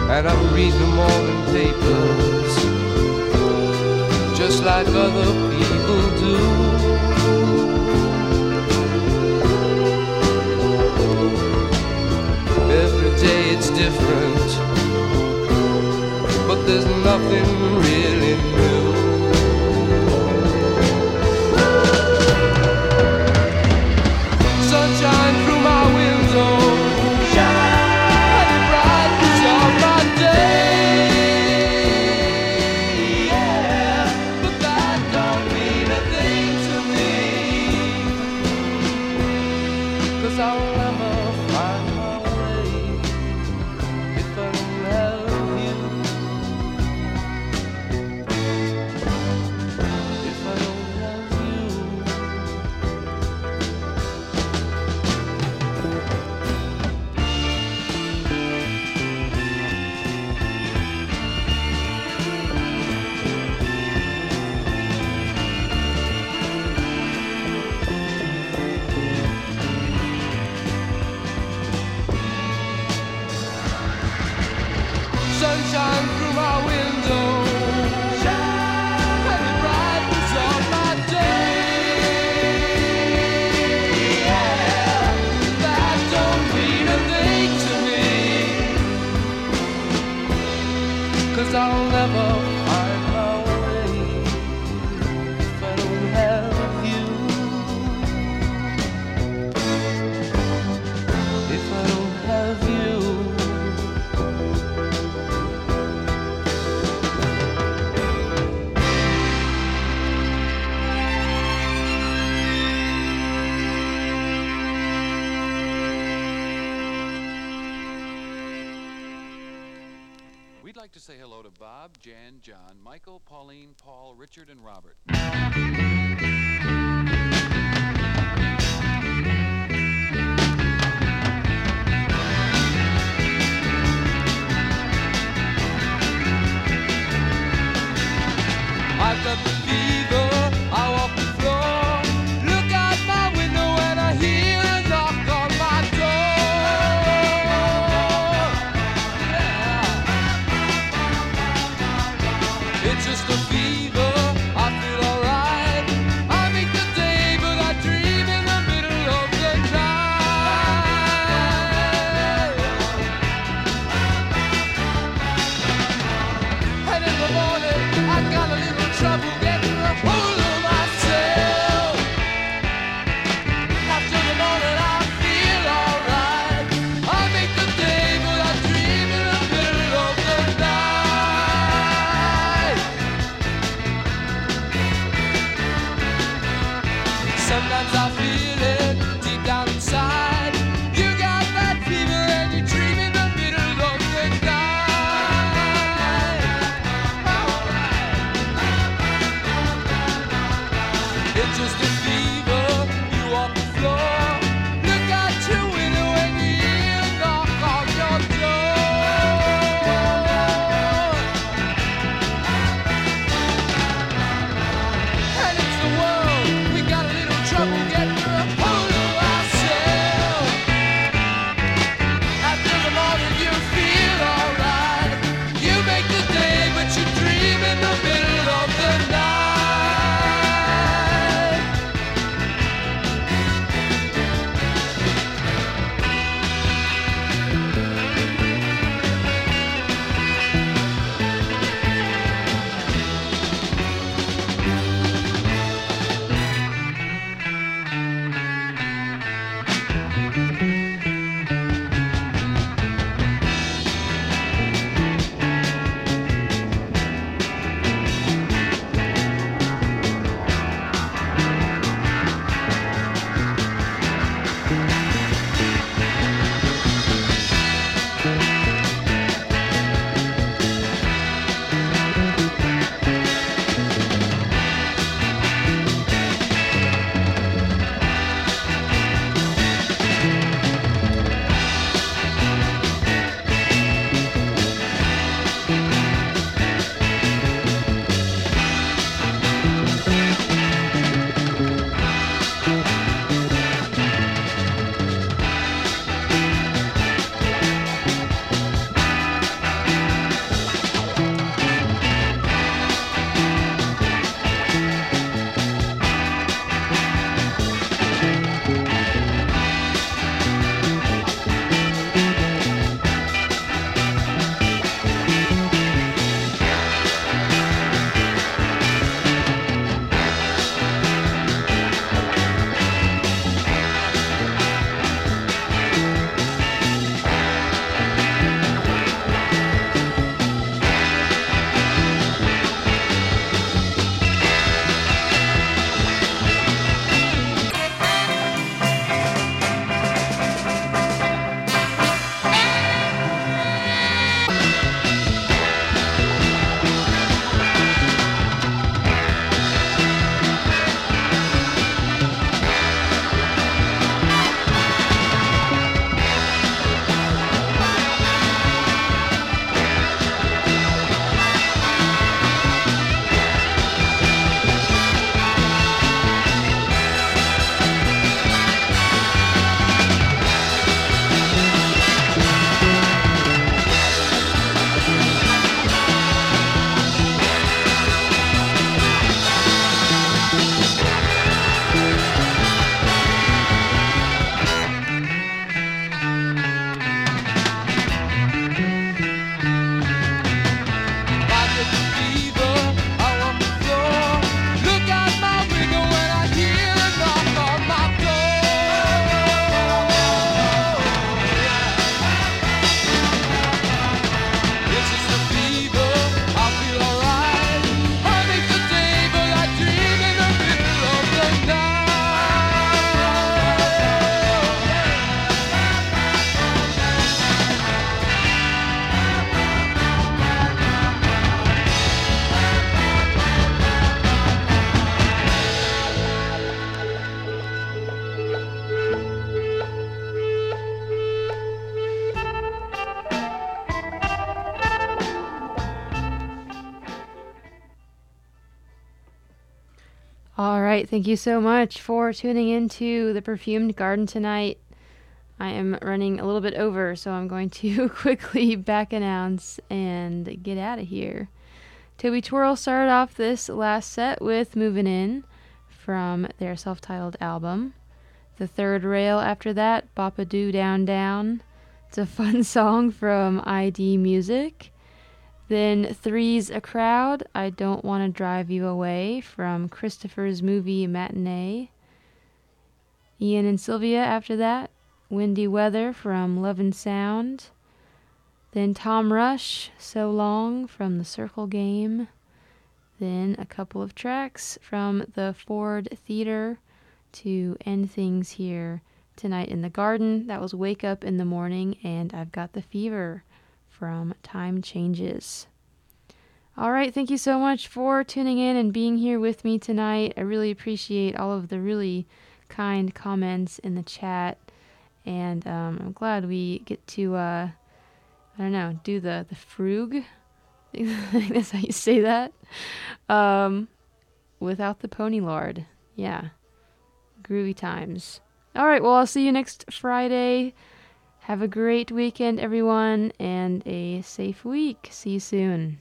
and I'm reading the morning papers just like other people do. Every day it's different, but there's nothing really new. Sunshine through my window, shine, it brightens up my day. Yeah, but that don't mean a thing to me, 'cause I'll never find my way if I don't have you. If I don't have you. Sunshine through my window, shine, and it brightens up my day. Yeah, that don't mean a thing to me, 'cause I'll never find my way if I don't have you. If I don't have you. We'd like to say hello to Bob, Jan, John, Michael, Pauline, Paul, Richard, and Robert. I've got the fever, I walk the floor, look out my window and I hear a knock on my door. Yeah. It's just a fever, I feel alright, All right, thank you so much for tuning into the Perfumed Garden tonight. I am running a little bit over, so I'm going to quickly back announce and get out of here. Toby Twirl started off this last set with Movin' In from their self-titled album. The Third Rail after that, Boppa Doo Down Down. It's a fun song from ID Music. Then Three's a Crowd, I Don't Want to Drive You Away from Christopher's Movie Matinee. Ian and Sylvia after that, Windy Weather from Love and Sound. Then Tom Rush, So Long from The Circle Game. Then a couple of tracks from the Ford Theater to end things here tonight in the garden. That was Wake Up in the Morning and I've Got the Fever from Time Changes. All right, thank you so much for tuning in and being here with me tonight. I really appreciate all of the really kind comments in the chat, and I'm glad we get to, do the frug. I think that's how you say that. Without the Pony Lord. Yeah, groovy times. All right, well, I'll see you next Friday. Have a great weekend, everyone, and a safe week. See you soon.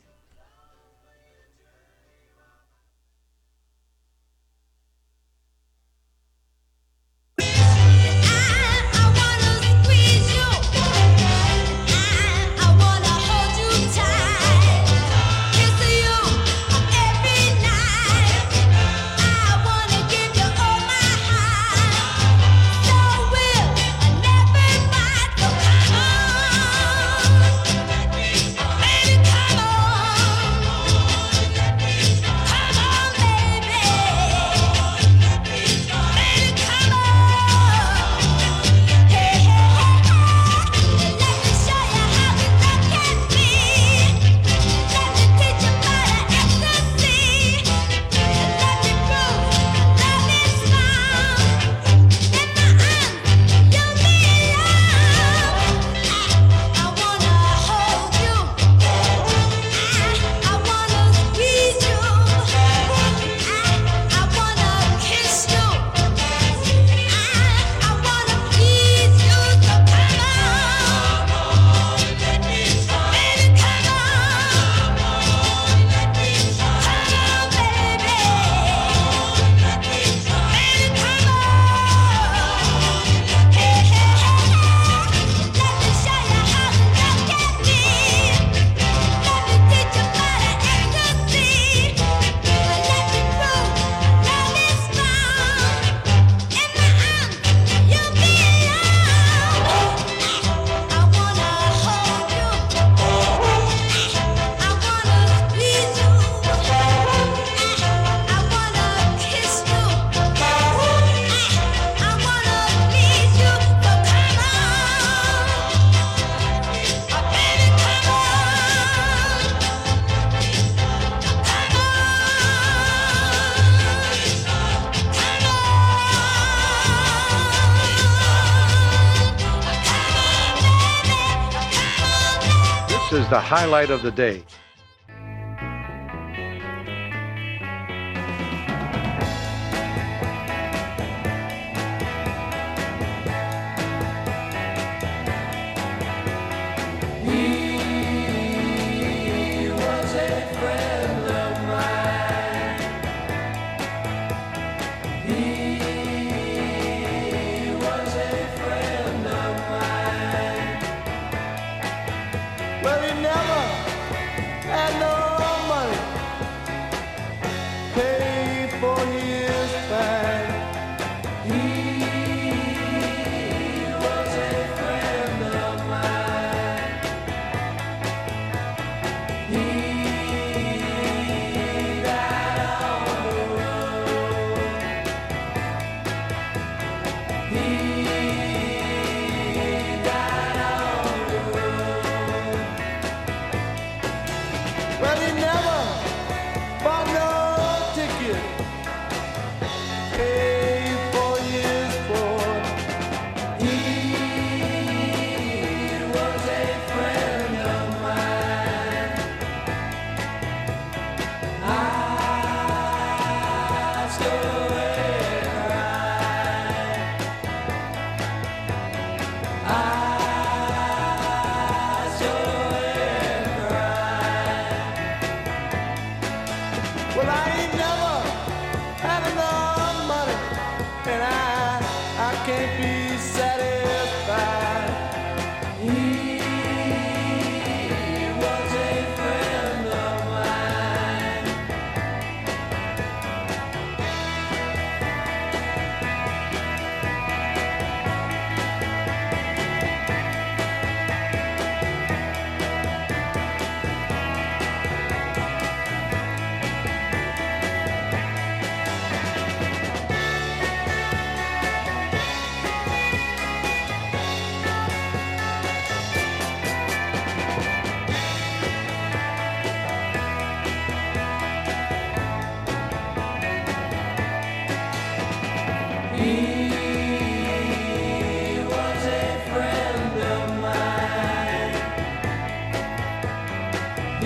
is the highlight of the day.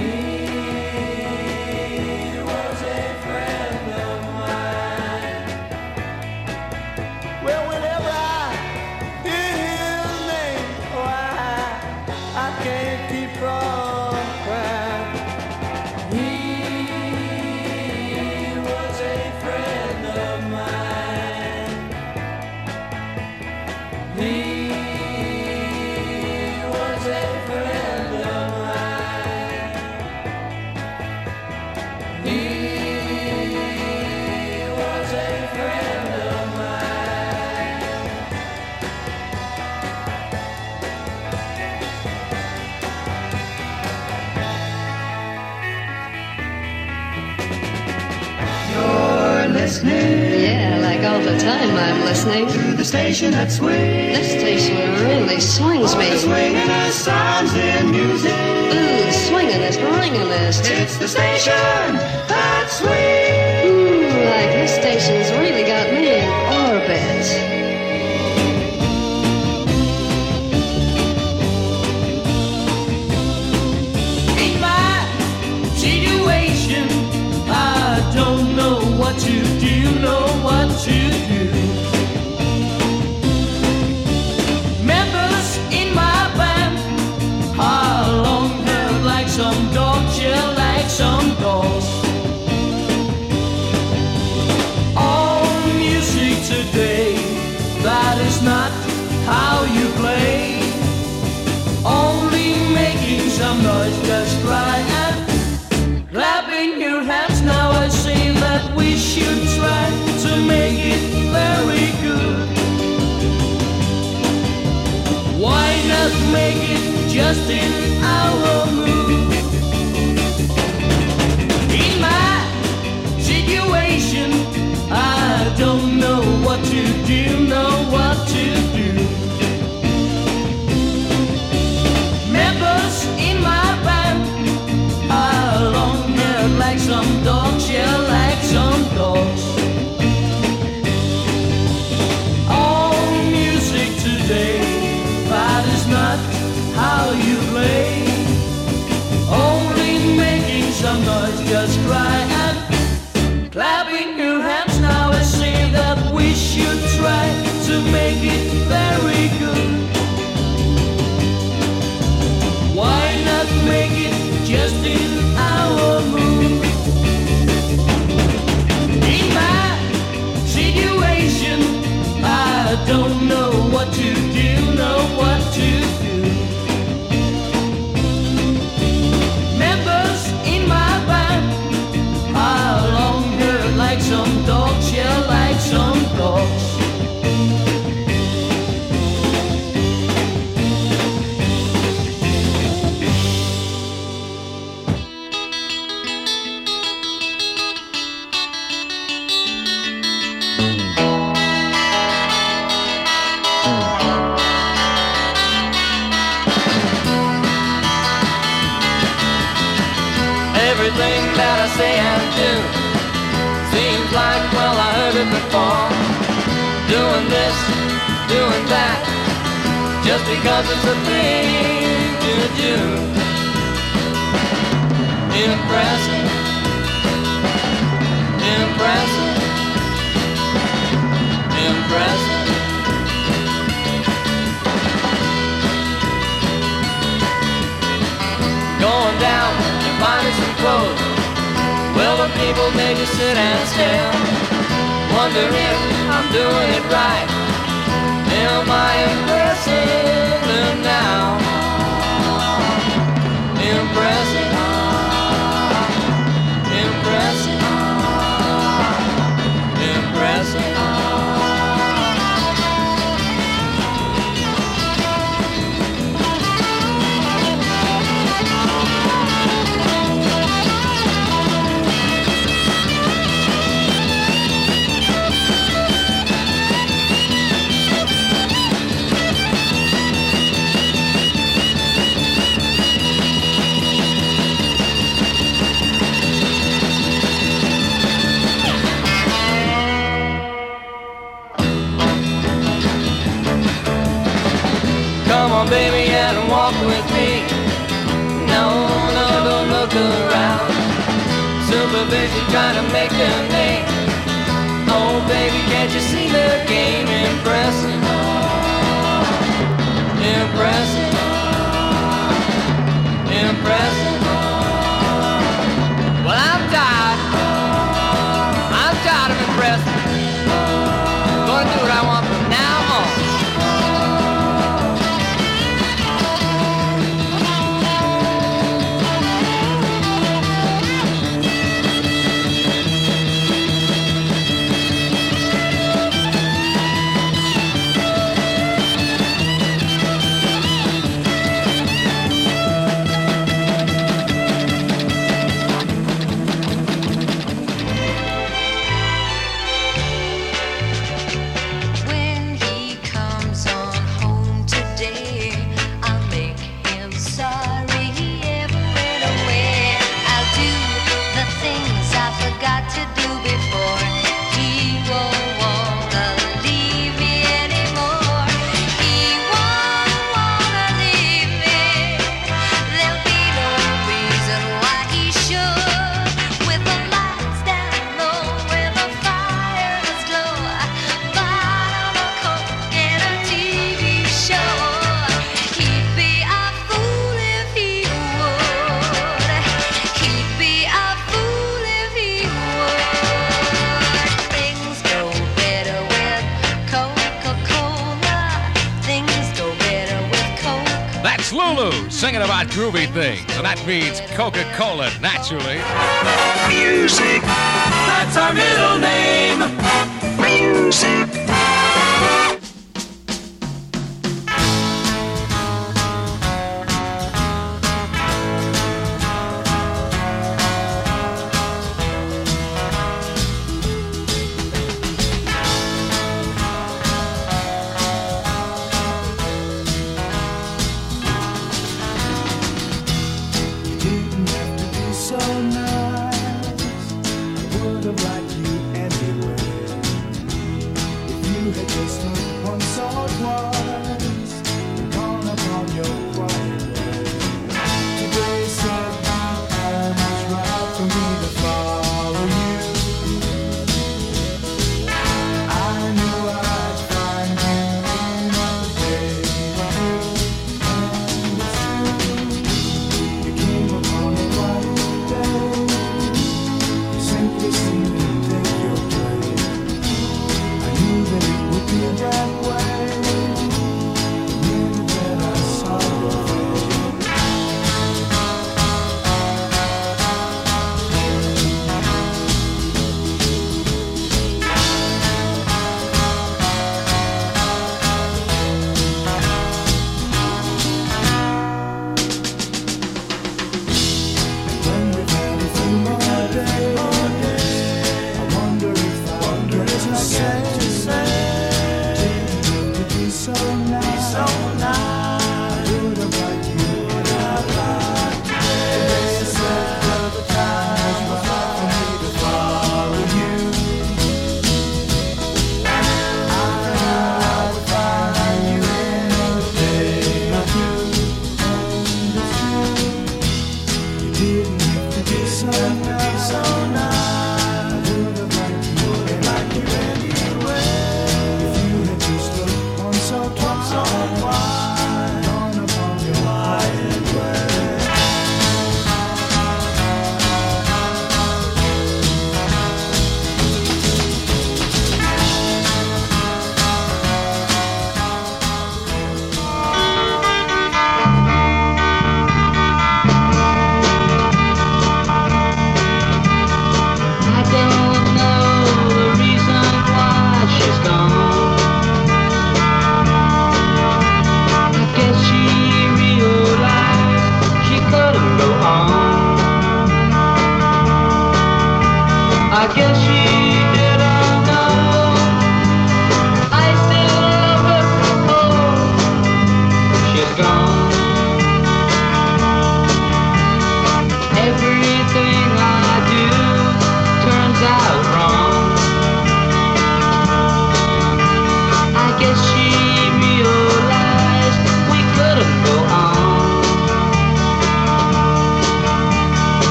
Well, whenever I hear his name, oh, I can't keep from crying. He was a friend of mine. He was a friend of mine. He was a friend of mine. You're listening Yeah, like all the time I'm listening. to the station that swings. This station really swings me. The swinging sounds in music. Ooh, swinging is ringing. It's the station that swings. Ooh, like this station's really got me in orbit. In my situation, I don't know what to do, know what to do. Members in my band are long-haired like some dogs, yeah, like some dogs. All music today, that is not how you play. Only making some noise, just cry and clapping your hands. Now I say that we should try to make it very good. Why not make it just in our mood? In my situation, I don't know what to do, know what to do. Members in my band are long-haired like some dogs, yeah, like some dogs. All music today, that is not how you play. Only making some noise, just cry and clapping your hands. Now I say that we should try to make it very good. Why not make it just in our mood? In my situation, I don't know what to do, know what to do. Members in my band are long-haired like some dogs, yeah, like some dogs. Everything that I say and do seems like, well, I heard it before. Doing this, doing that, just because it's a thing to do. Impressive, impressive, impressive. Going down and finding some clothes. Well, the people, they just sit and stare. Wonder if I'm doing it right. Am I impressing them now? Impressing, impressing, impressing. look around. Supervision trying to make their name. Oh baby, can't you see the game? Impressive, impressive, impressive. Well, I'm tired of impressing. Gonna do what I want from now on. Singing about groovy things, and that means Coca-Cola, naturally. Music, that's our middle name. Music.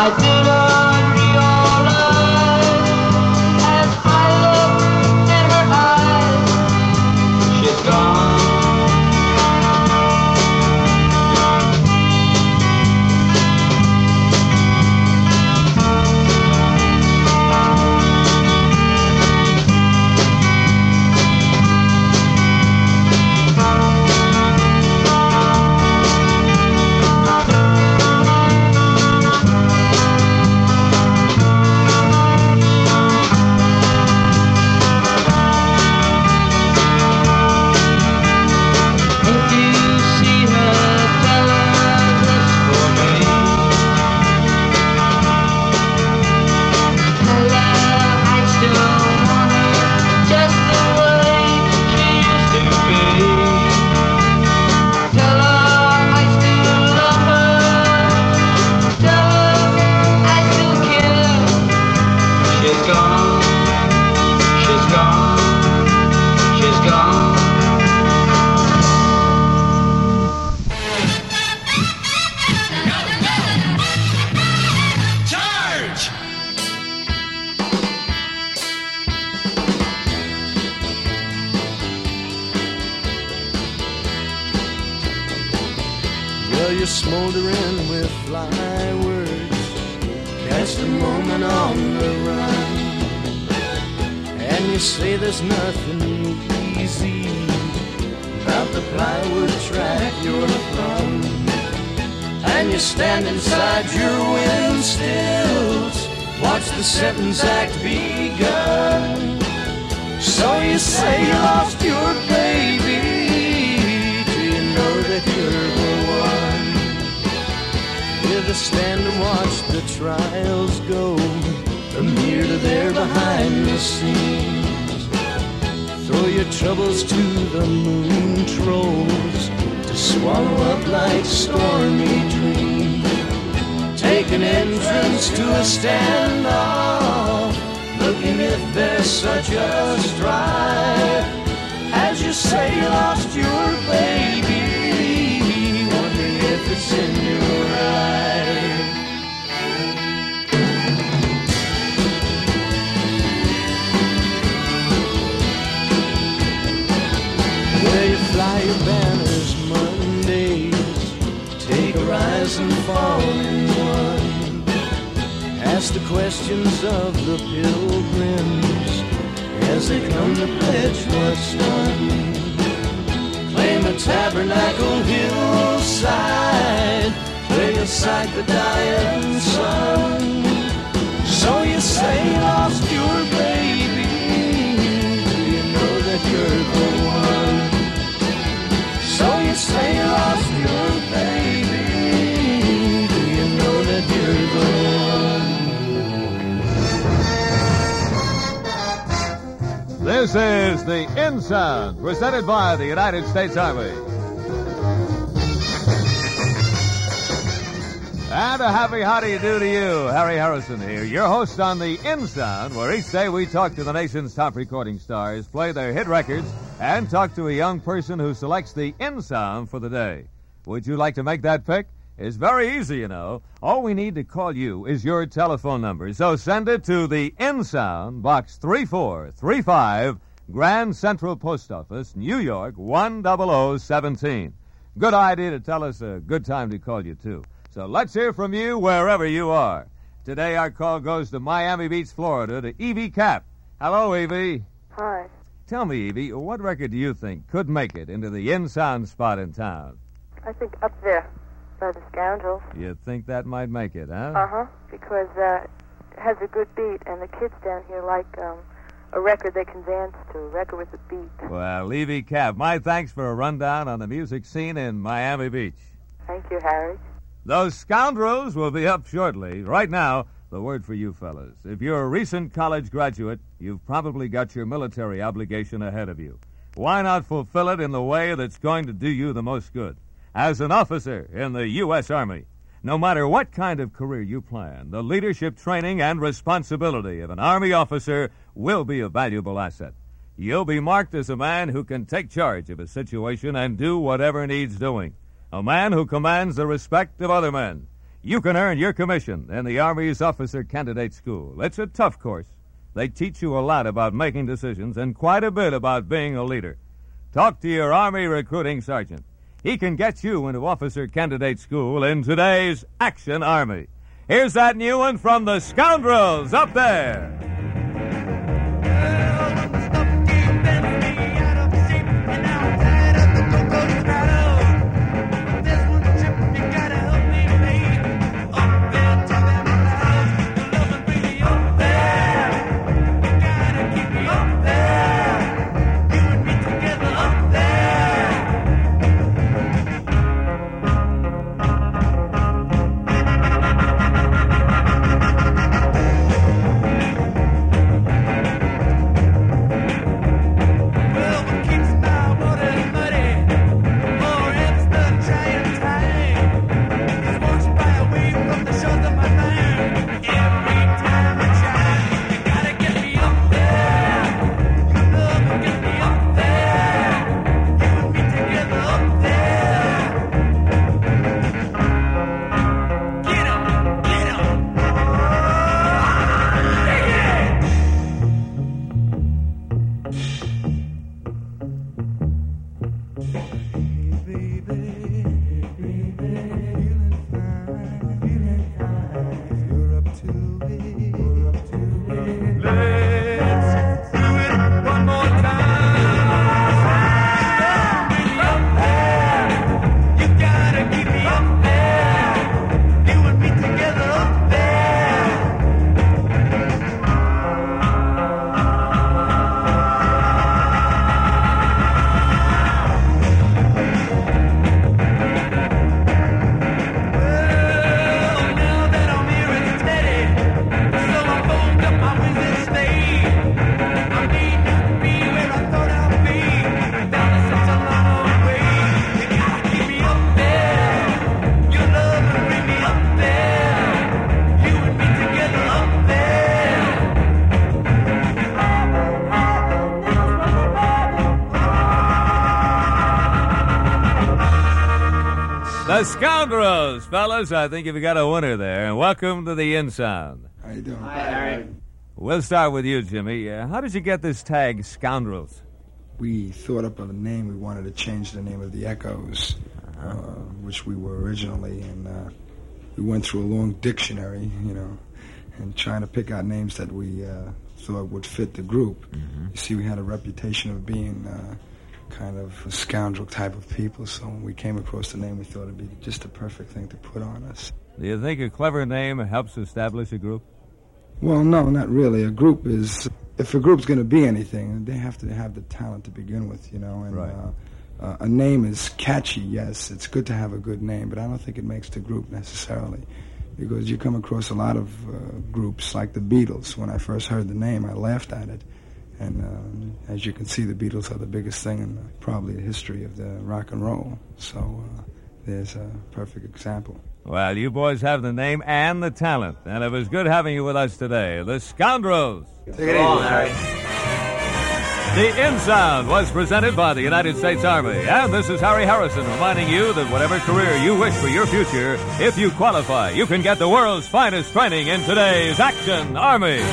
I didn't realize as I looked in her eyes, she's gone. You're smoldering with fly words, catch the moment on the run, and you say there's nothing easy about the plywood track you're from, and you stand inside your wind stills, watch the sentence act begun. So you say you lost your baby, do you know that you're the one? Stand and watch the trials go from here to there behind the scenes. Throw your troubles to the moon trolls to swallow up like stormy dreams. Take an entrance to a standoff, looking if there's such a strife. As you say you lost your baby, wondering if it's in your eyes. Fly your banners Mondays, take a rise and fall in one. Ask the questions of the pilgrims as they come to pledge what's done. Claim a tabernacle hillside where you'll sight the dying sun. So you say you lost your baby, do you know that you're the one? So you say you lost your baby, do you know that you're the one? This is the In Sound, presented by the United States Army. And a happy how do you do to you, Harry Harrison here, your host on the In Sound, where each day we talk to the nation's top recording stars, play their hit records, and talk to a young person who selects the In Sound for the day. Would you like to make that pick? It's very easy, you know. All we need to call you is your telephone number. So send it to the In Sound, Box 3435, Grand Central Post Office, New York, 10017. Good idea to tell us a good time to call you, too. So let's hear from you wherever you are. Today our call goes to Miami Beach, Florida, to Evie Cap. Hello, Evie. Hi. Tell me, Evie, what record do you think could make it into the In Sound spot in town? I think Up There by the Scoundrels. You think that might make it, huh? Uh-huh, because it has a good beat, and the kids down here like a record they can dance to, a record with a beat. Well, Evie Cap, my thanks for a rundown on the music scene in Miami Beach. Thank you, Harry. Those Scoundrels will be up shortly. Right now, the word for you fellas. If you're a recent college graduate, you've probably got your military obligation ahead of you. Why not fulfill it in the way that's going to do you the most good? As an officer in the U.S. Army, no matter what kind of career you plan, the leadership training and responsibility of an Army officer will be a valuable asset. You'll be marked as a man who can take charge of a situation and do whatever needs doing. A man who commands the respect of other men. you can earn your commission in the Army's Officer Candidate School. It's a tough course. They teach you a lot about making decisions and quite a bit about being a leader. Talk to your Army recruiting sergeant. He can get you into Officer Candidate School in today's Action Army. Here's that new one from the Scoundrels up there. The Scoundrels, fellas. I think you've got a winner there. And welcome to the In-Sound. How you doing? Hi, Harry. We'll start with you, Jimmy. How did you get this tag, Scoundrels? We thought up of a name. We wanted to change the name of the Echoes, which we were originally. And we went through a long dictionary, and trying to pick out names that we thought would fit the group. Mm-hmm. You see, we had a reputation of being kind of a scoundrel type of people, so when we came across the name, we thought it'd be just the perfect thing to put on us. Do you think a clever name helps establish a group? Well, no, not really. A group is, if a group's going to be anything, they have to have the talent to begin with, and right. A name is catchy, yes. It's good to have a good name, but I don't think it makes the group necessarily, because you come across a lot of groups like the Beatles. When I first heard the name, I laughed at it. And as you can see, the Beatles are the biggest thing in probably the history of the rock and roll. So there's a perfect example. Well, you boys have the name and the talent, and it was good having you with us today. The Scoundrels. Take it easy, Harry. The In-Sound was presented by the United States Army, and this is Harry Harrison reminding you that whatever career you wish for your future, if you qualify, you can get the world's finest training in today's Action Army.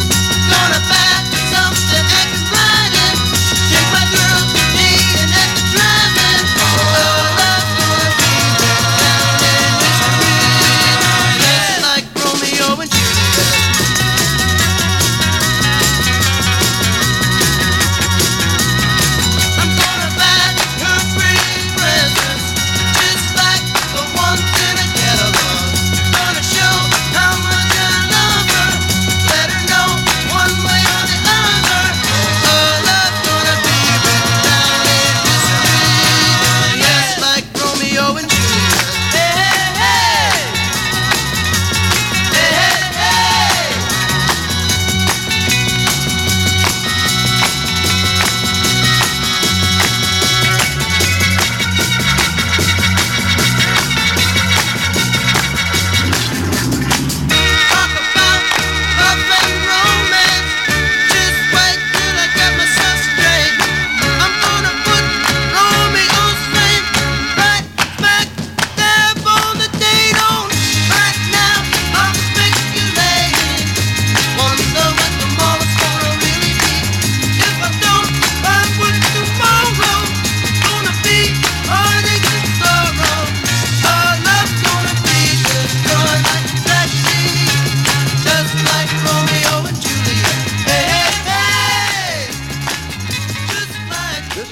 Take my girl, me, and at the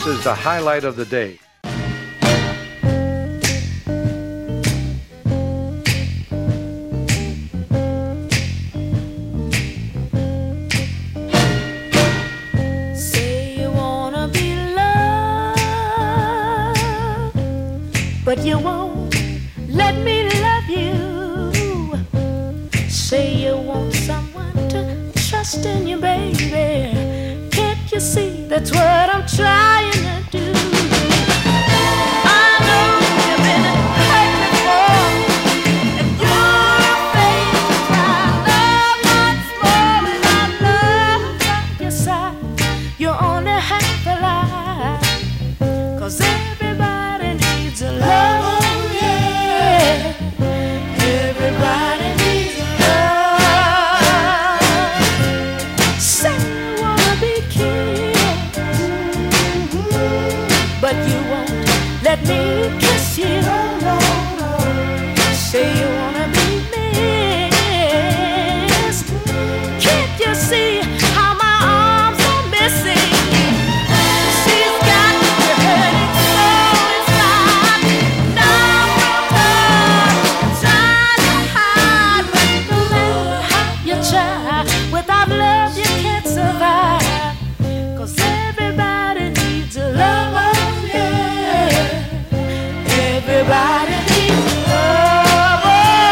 This is the highlight of the day. Say you wanna be loved, but you won't let me love you. Say you want someone to trust in you, baby. Can't you see that's what I'm trying to do? I know you've been hurt before, and you're afraid to try. Love once more, and I love by your side. You're only half alive, 'cause everybody needs a love, yeah. Everybody needs a love. Say you wanna be kissed, but you won't let me kiss you. Say you wanna be missed. Can't you see how my arms are missing? She's got me hurting so inside. Now I'm trying to hide, but no matter how you try, without love you can't survive. 'Cause everybody needs a love, yeah. Everybody needs a love.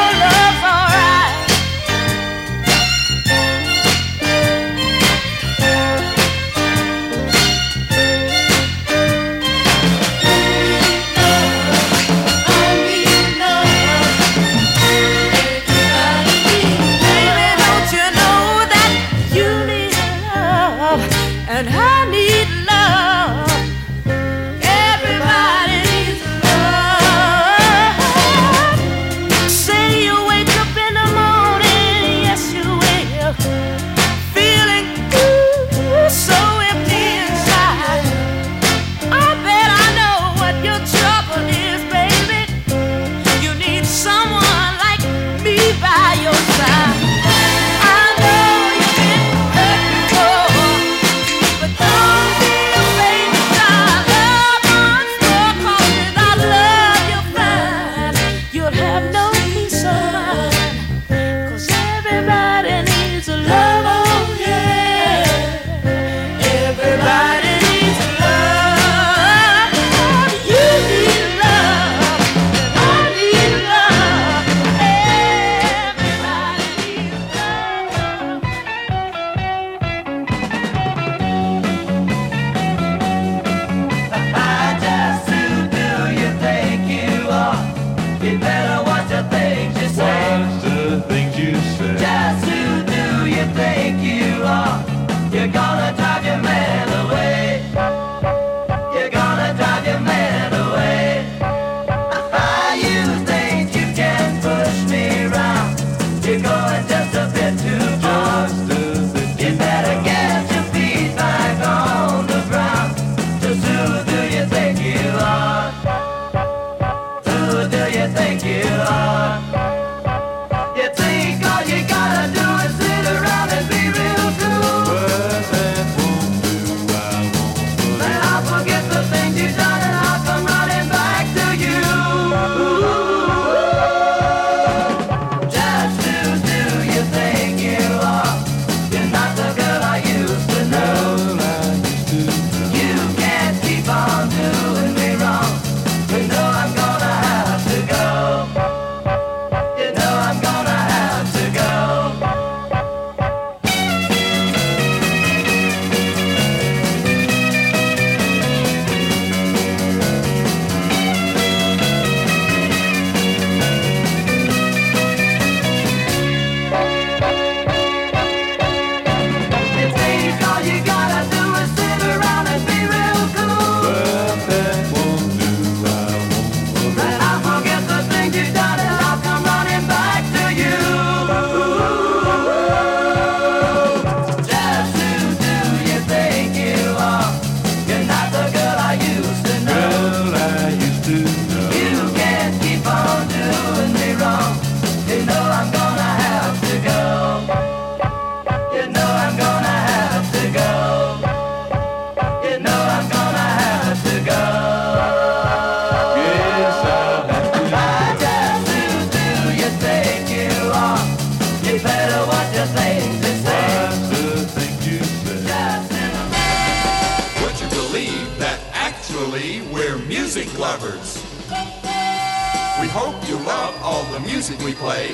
Naturally, we're music lovers. We hope you love all the music we play.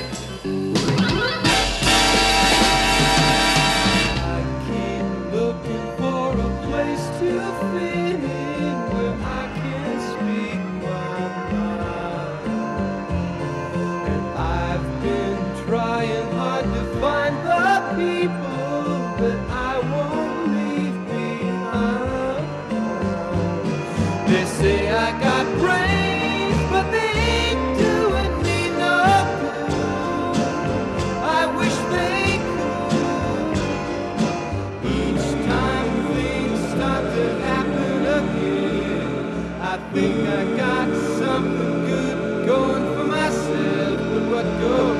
I keep looking for a place to fit in where I can speak my mind. And I've been trying hard to find the people that I won't leave behind. They say I got brains, but they ain't doing me no good. I wish they could. Each time things start to happen again, I think I got something good going for myself, but what goes?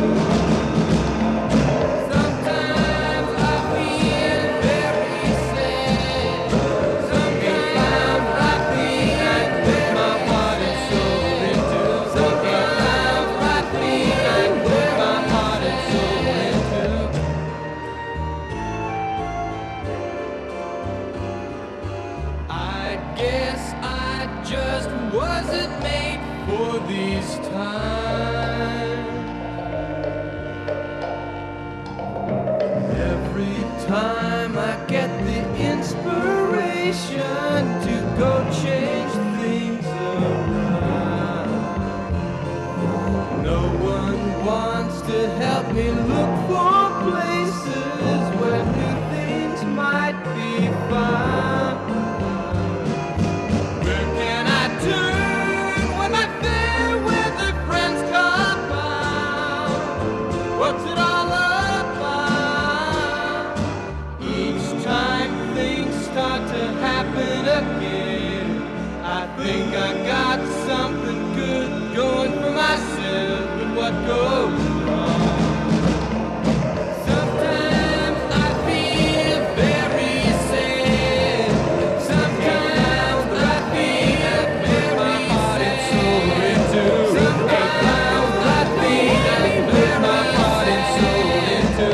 Sometimes I feel very sad. Sometimes I feel I put my heart and soul into. Sometimes I feel I put my heart and soul into. I guess I just wasn't made for these times. Every time I get the inspiration to go change things around, no one wants to help me look for places where new things might be found. Where can I turn when my fair weather friends come out? What's it all about? Each time things start to happen again, I think I got something good going for myself, but what goes wrong? Sometimes I feel very sad. Sometimes I feel very sad. Sometimes I feel I put my heart and soul into.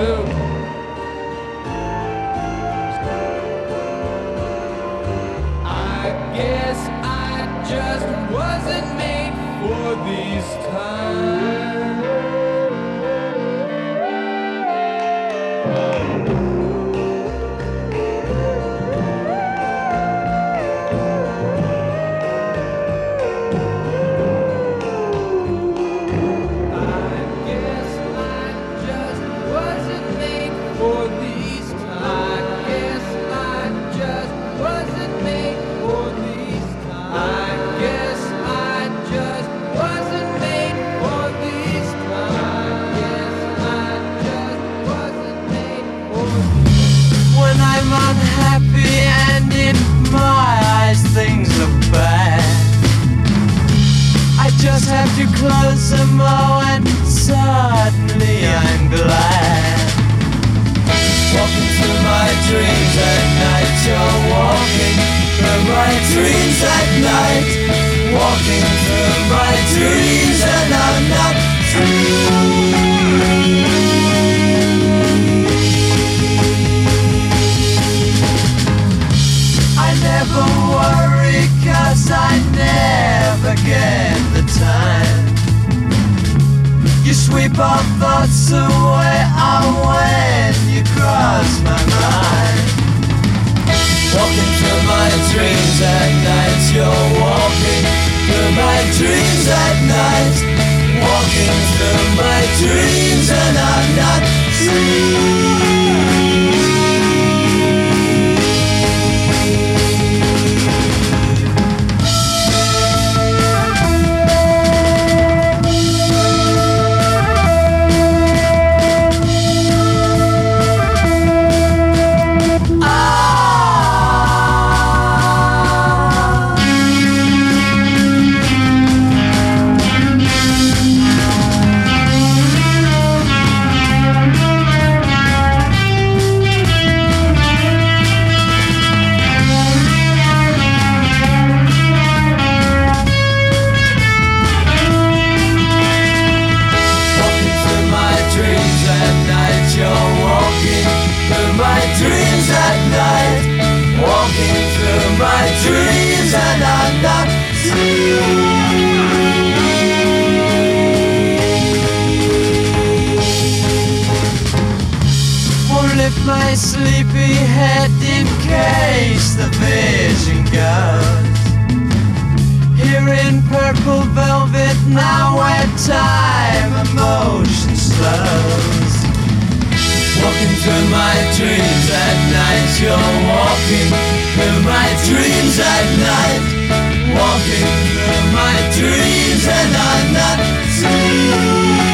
I guess I just wasn't made for these times. When I'm unhappy and in my eyes things are bad, I just have to close them all and suddenly I'm glad. Walking through my dreams at night, you're walking through my dreams at night. Walking through my dreams and I'm not free. I never worry 'cause I never get the time. You sweep all thoughts away when you cross my mind. Walking through my dreams at night, you're walking through my dreams at night. Walking through my dreams and I'm not free. dreams at night, walking through my dreams dreams and I'm not free. Lift my sleepy head in case the vision goes. Here in purple velvet now where time and motion slows. Walking through my dreams at night, you're walking through my dreams at night. Walking through my dreams and I'm not free.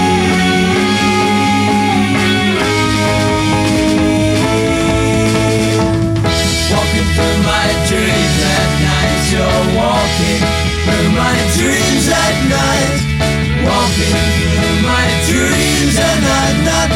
Through my dreams at night, you're walking through my dreams at night. Walking through my dreams and I'm not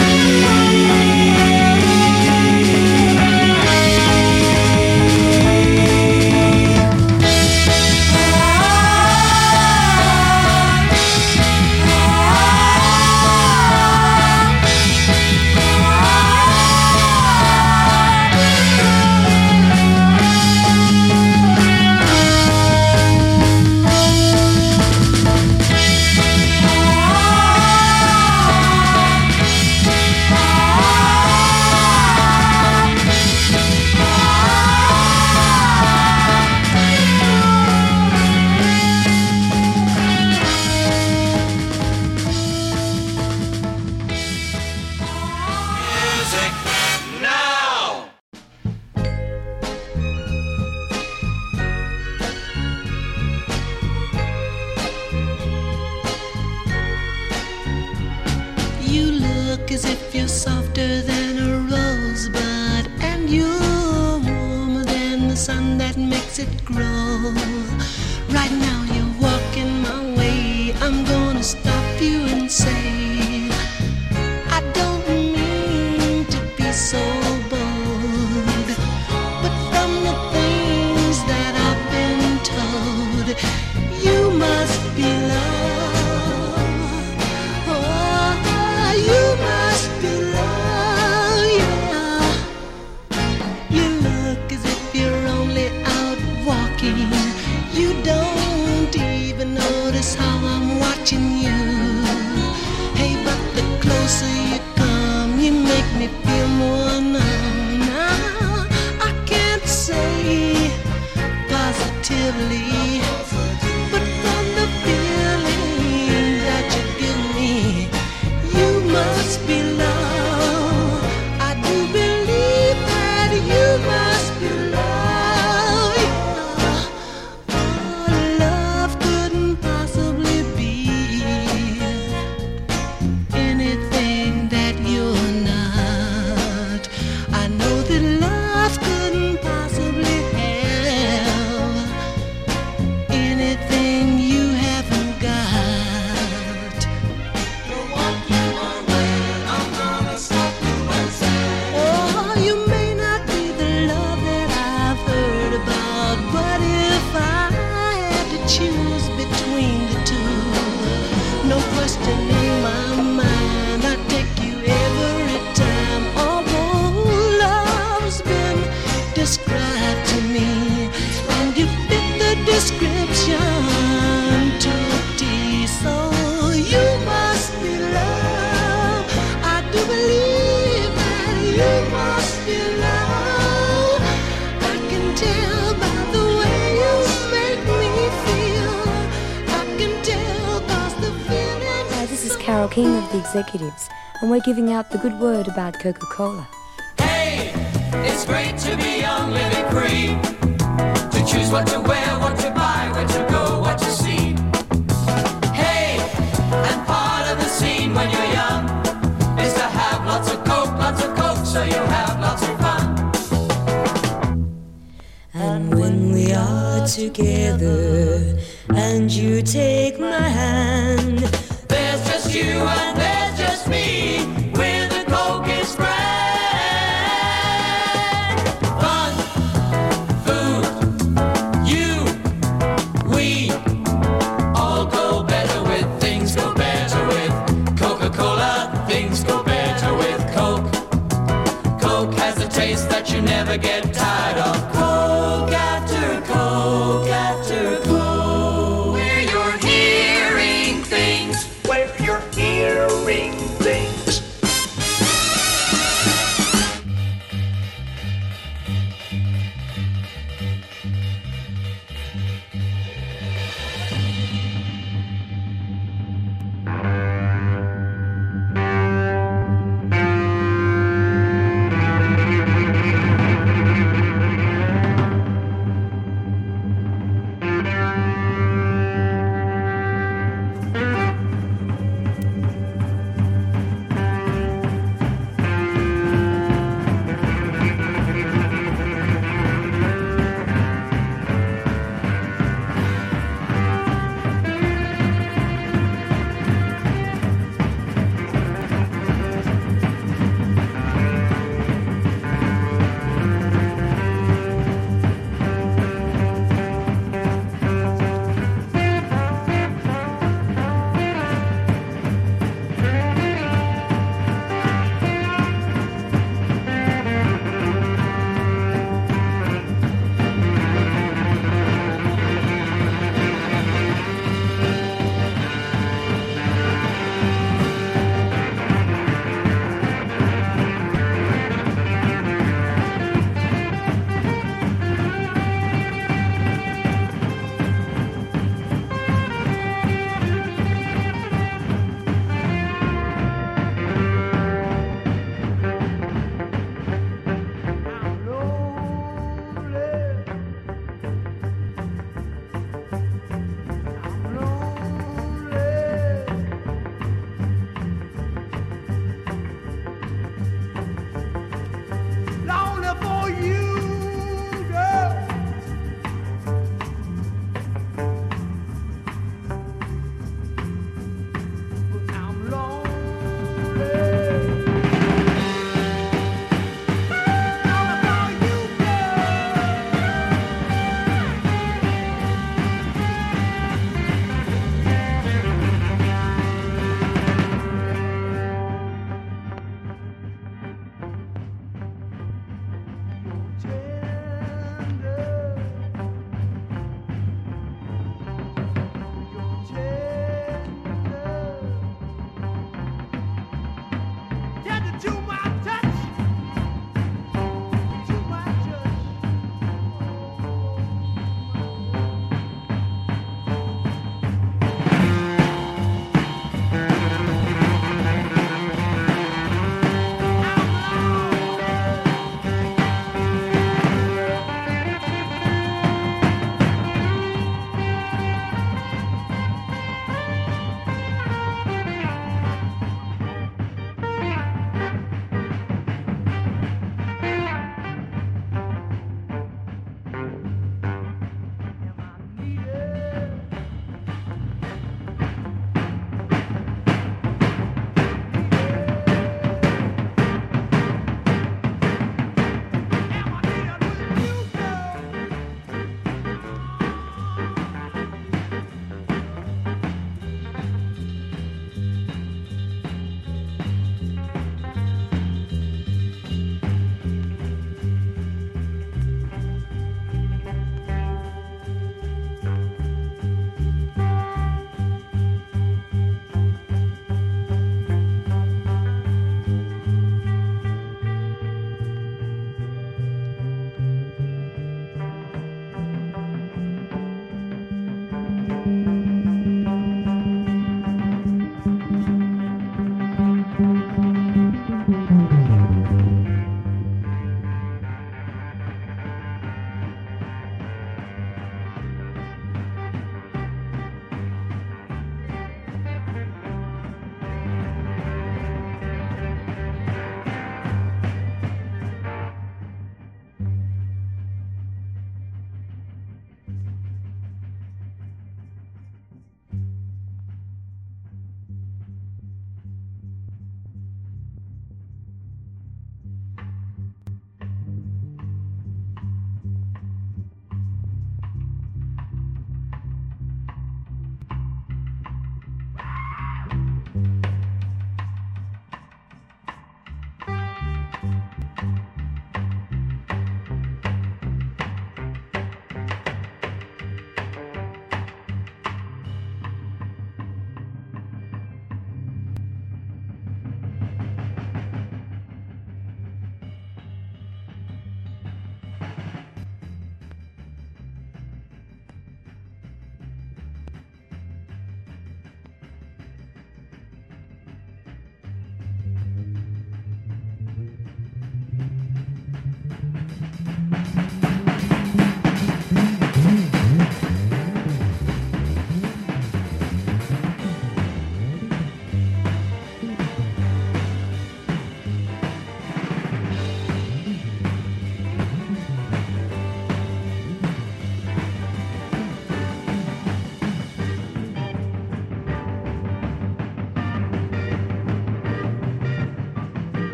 King of the Executives, and we're giving out the good word about Coca-Cola. Hey, it's great to be young, living free, to choose what to wear, what to buy, where to go, what to see. Hey, and part of the scene when you're young is to have lots of Coke, so you have lots of fun. And when we are together and you take my hand, there's just you and there's just me, with a Coke is grand. Fun, food, you, we, all go better with, things go better with Coca-Cola, things go better with Coke. Coke has a taste that you never get tired of, Coke after Coke.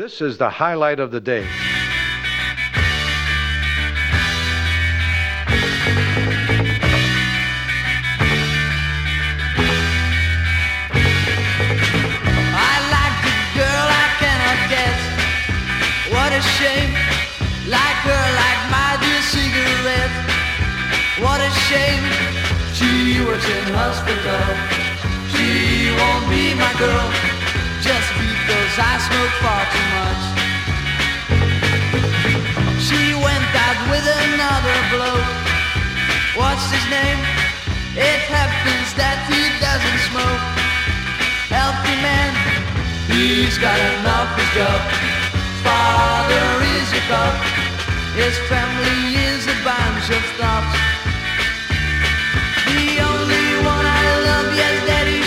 This is the highlight of the day. What a shame, like her, like my dear cigarette. What a shame, she works in hospital. She won't be my girl, just because I smoke far too much. She went out with another bloke. What's his name? It happens that he doesn't smoke. Healthy man, he's got an office job. Father is a cop, his family is a bunch of thugs. The only one I love, yes, that is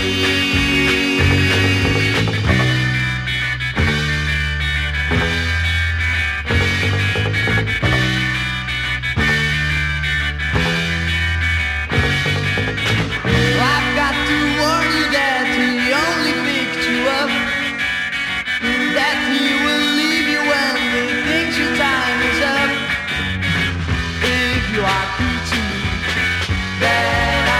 I've got to warn you that he only picked you up, that he will leave you when he thinks your time is up. If you are true to me, then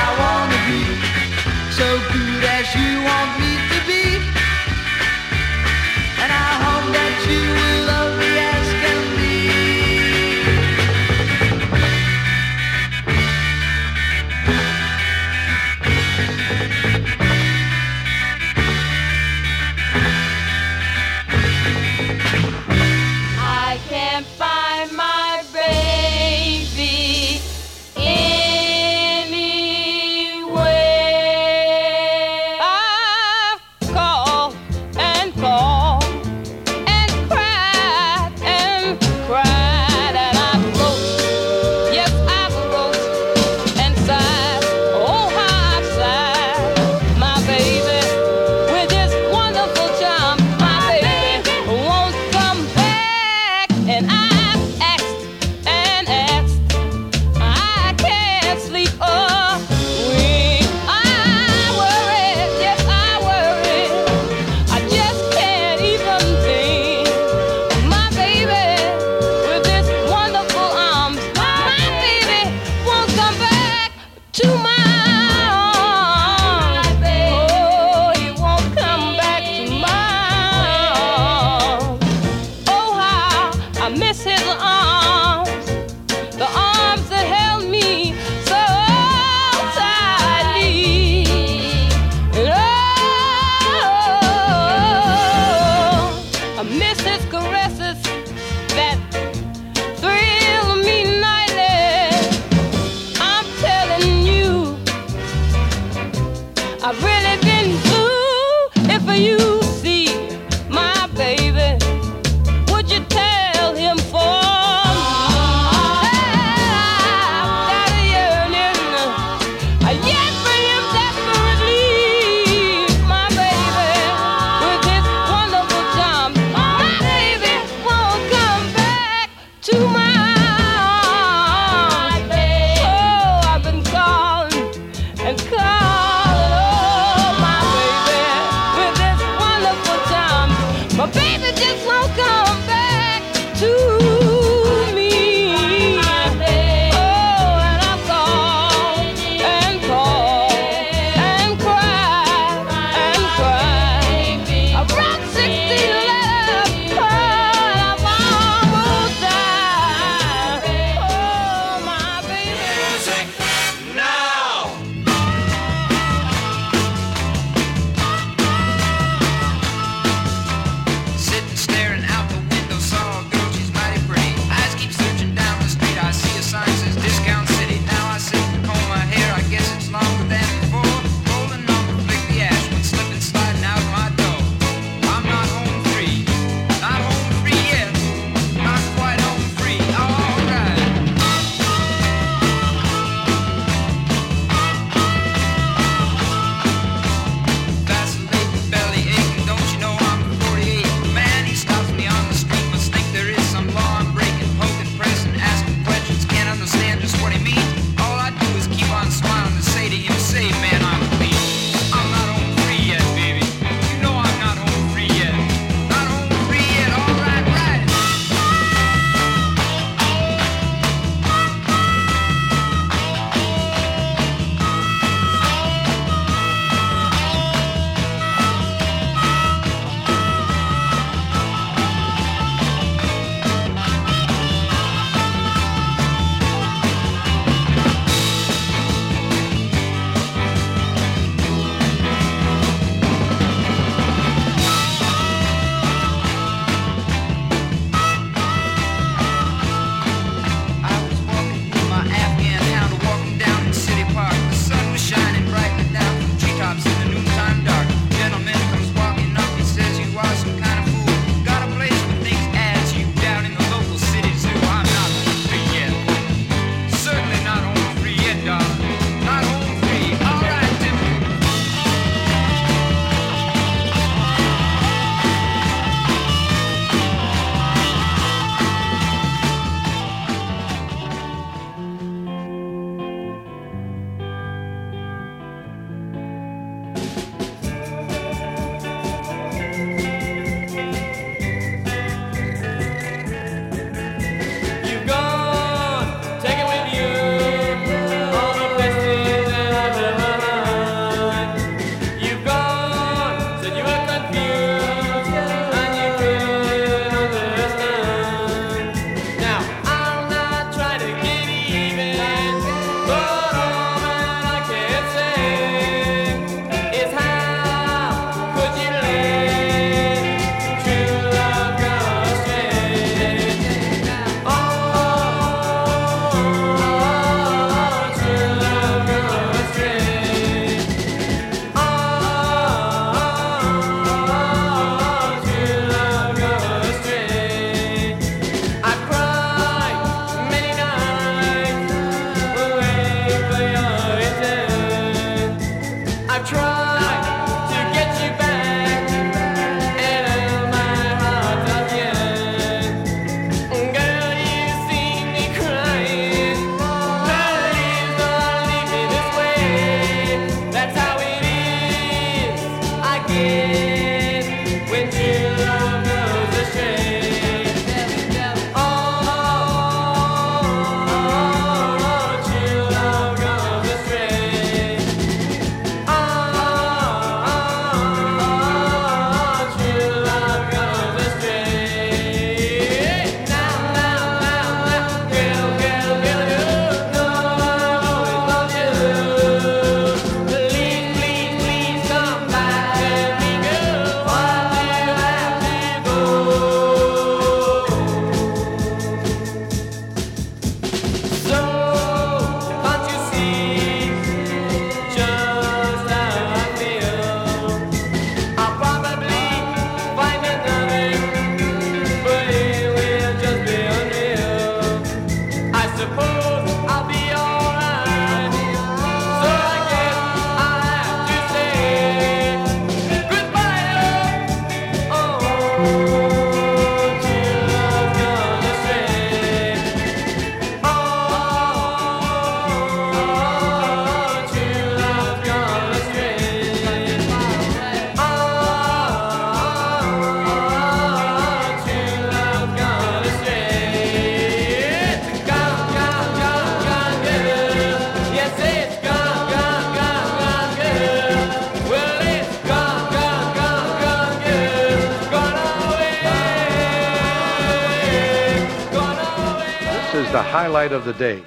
is the highlight of the day.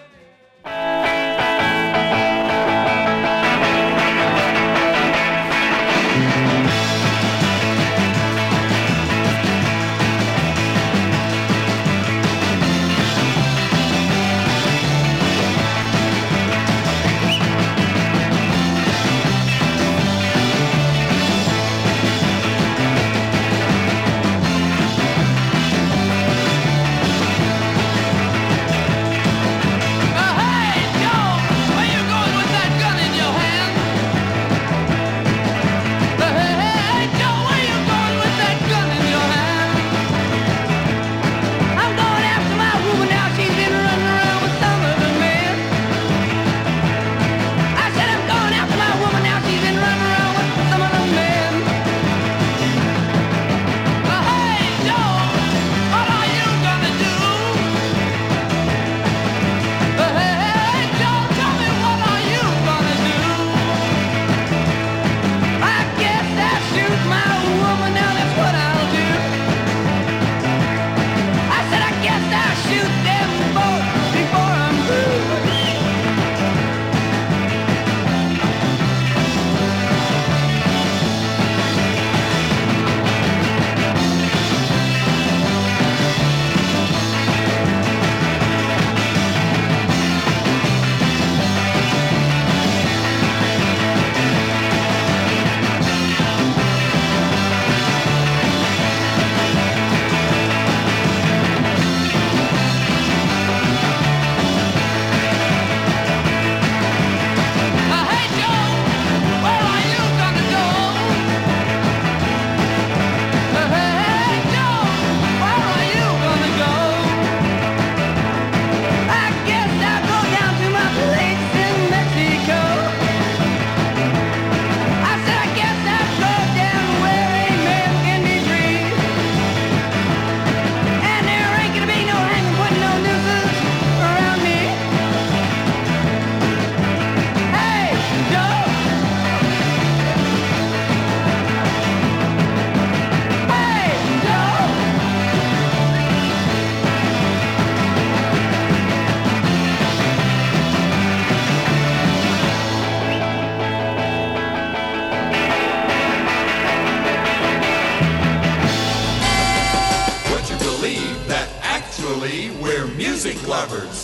We're music lovers.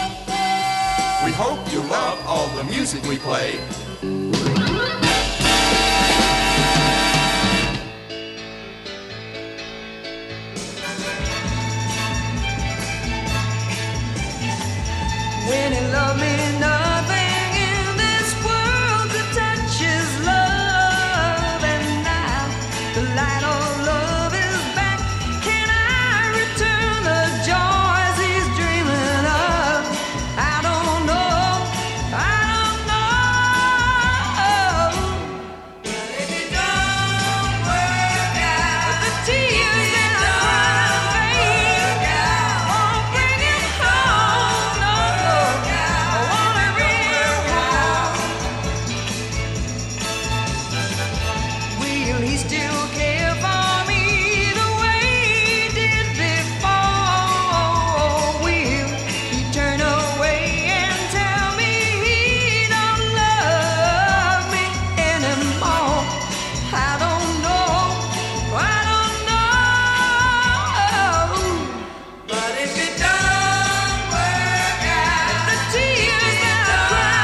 We hope you love all the music we play. When you love me, nothing in this world that touches love. And now the light of love is back. Can I return the joys he's dreaming of? I don't know, I don't know. But if it don't work out, the tears that I cry won't bring it home. No. Will he still care for me the way he did before? Will he turn away and tell me he don't love me anymore? I don't know, I don't know. But if it don't work out, the tears that I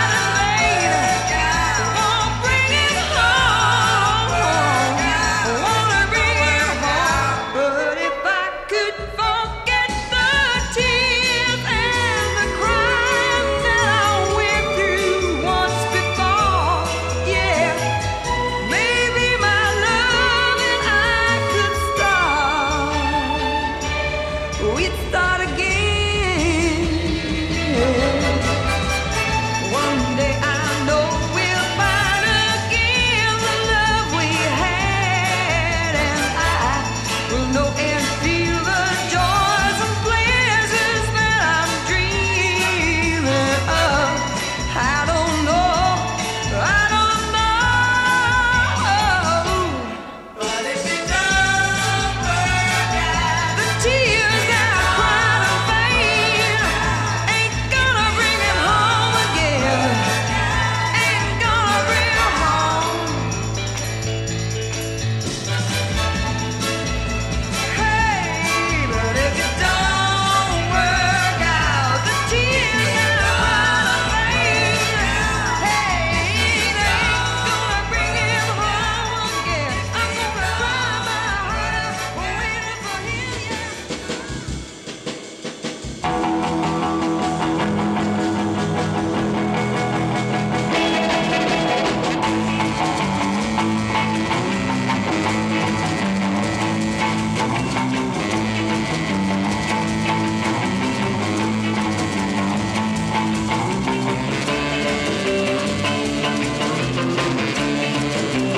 cry won't bring it home. Wanna bring it home. But if I could forget the tears and the crying that I went through once before, yeah, maybe my love and I could start. We'd start